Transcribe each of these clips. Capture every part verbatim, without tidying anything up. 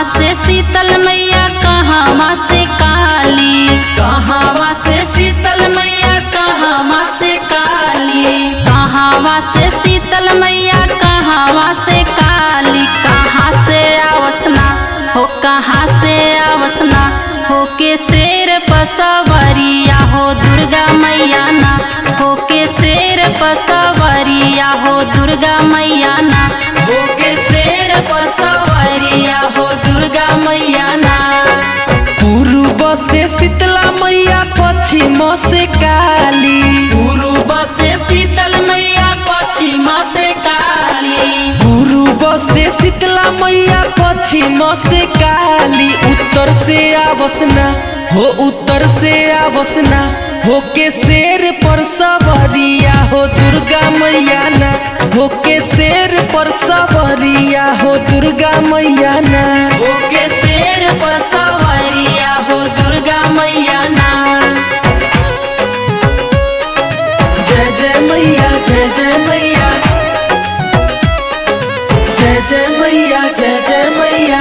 से शीतल मैया कहवा से काली, कहवा से शीतल मैया कहवा से काली, कहवा से शीतल मैया कहवा से काली। कहाँ से आवसना हो, कहाँ से आवसना हो के शेर पसवरिया हो दुर्गा मैया ना, हो के शेर पसवरिया हो दुर्गा मैया ना, हो के शेर पसवरिया हो दुर्गा मैया ना। पूर्व से शीतला मैया पश्चिम से काली, पूर्व से शीतल मैया पश्चिम से काली, पूर्व से शीतला मैया पश्चिम से काली। उत्तर से आवसना हो, उत्तर से आवसना हो के शेर पर सवरिया हो दुर्गा मैया ना, हो के शेर पर सवरिया हो दुर्गा मैया ना, हो के शेर पर सवरिया हो दुर्गा मैया ना। जय जय मैया, जय जय मैया, जय जय मैया, जय जय मैया।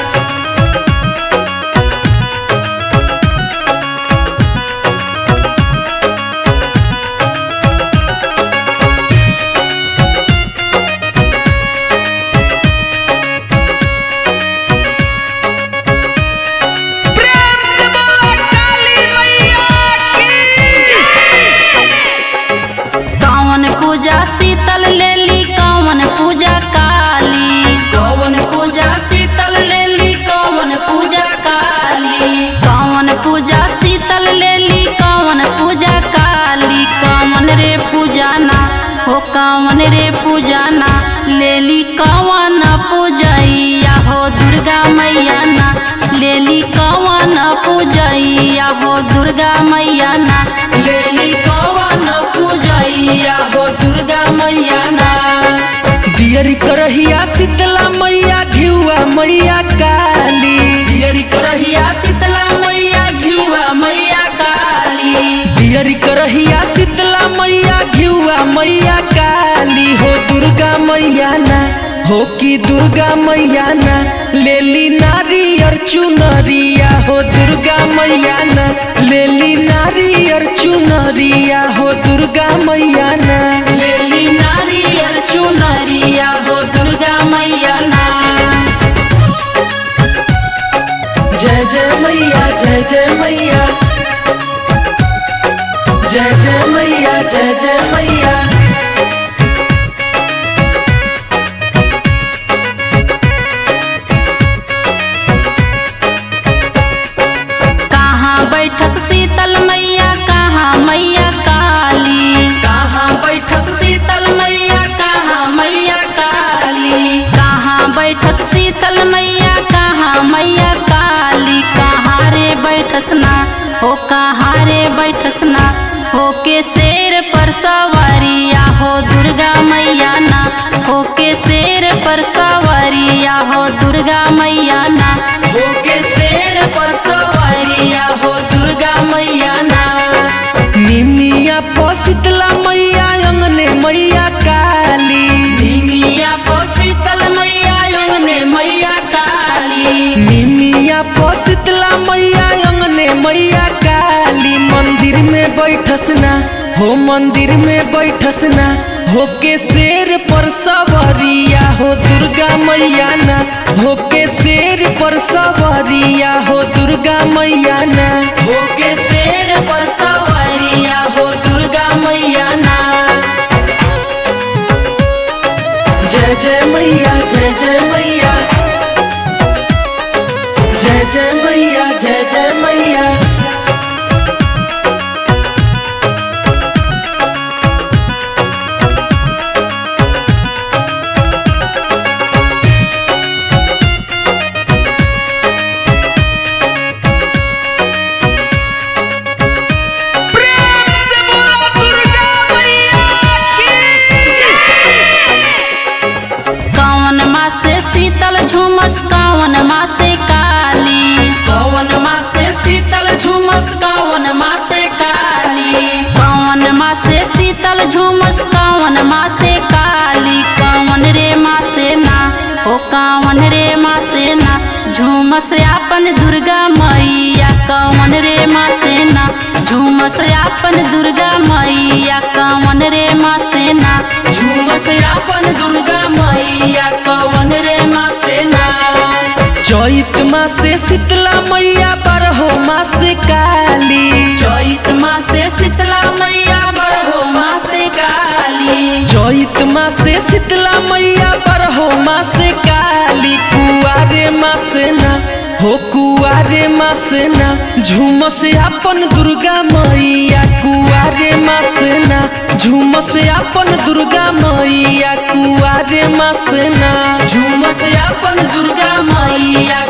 शीतल लेली कौन पूजा काली, कौन पूजा शीतल लेली कौन पूजा काली, कौन पूजा शीतल लेली कौन पूजा काली। कौन रे पूजा ना हो, कौन रे पूजा ना लेली कौन पूजैया हो दुर्गा मैया ना, लेली कौन पूजैया हो दुर्गा मैया ना, लेली कौन पूजैया हो दुर्गा मैया ना। दियरी करहिया शीतला मैया घिउआ मैया काली, दियरी करहिया शीतला मैया घिउआ मैया काली, दियरी करहिया शीतला मैया घिउआ मैया काली। हो दुर्गा मैया ना, हो की दुर्गा मैया ना लेली नारियर चुनरिया हो दुर्गा मैया ना, लेली नारियर चुनरिया हो दुर्गा मैया ना, लेली नारियर चुनरिया हो दुर्गा मैया ना। जय जय मैया, जय जय मैया, जय जय मैया, जय जय मैया। कहाँ बैठस शीतल मैया कहाँ मैया काली, कहाँ बैठस शीतल मैया कहाँ मैया काली, कहाँ बैठस शीतल मैया कहाँ मैया काली। कहाँ रे बैठस ना हो, कहाँ रे बैठस ना हो के शेर पर सवरिया हो दुर्गा मैया ना, हो के शेर पर सवरिया हो दुर्गा मैया ना, हो के शेर पर सवरिया हो दुर्गा मैया ना। निमिया पर शीतला मैया अंगने मैया काली, निमिया पर शीतल मैया अंगने मैया काली, निमिया पर शीतला मैया अंगने मैया काली। मंदिर में बैठसना हो, मंदिर में बैठसना हो के शेर पर सवरिया हो दुर्गा मैया ना, हो के शेर पर सवरिया हो दुर्गा मैया ना, हो के शेर पर सवरिया हो दुर्गा मैया ना। जय जय मैया, जय जय मैया, जय जय मैया, जय जय मैया। से शीतल झुमस कौन माँ से काली, कौन माँ से शीतल झुमस कौन माँ से काली, कौन माँ से शीतल झुमस कौन माँ से काली। कौन रे माँ से ना ओ कौन रे माँ से ना झूम झूमस आपन दुर्गा मैया कवन रे माँ सेना झूमस आपन दुर्गा मैया कवन रे माँ सेना झूमस आपन दुर्गा मैया कवन रे माँ सेना। चैत मासे शीतला मैया बरहो मासे काली चैत मासे शीतला मैया बरहो मासे काली चैत मासे शीतला मैया बरहो मासे काली कुआरे मासे ना हो कुआरे मासे ना झूमस आपन दुर्गा मैया कुआरे मासे ना झूमस आपन दुर्गा मैया कुआरे मासे ना झूमस आपन दुर्गा मैया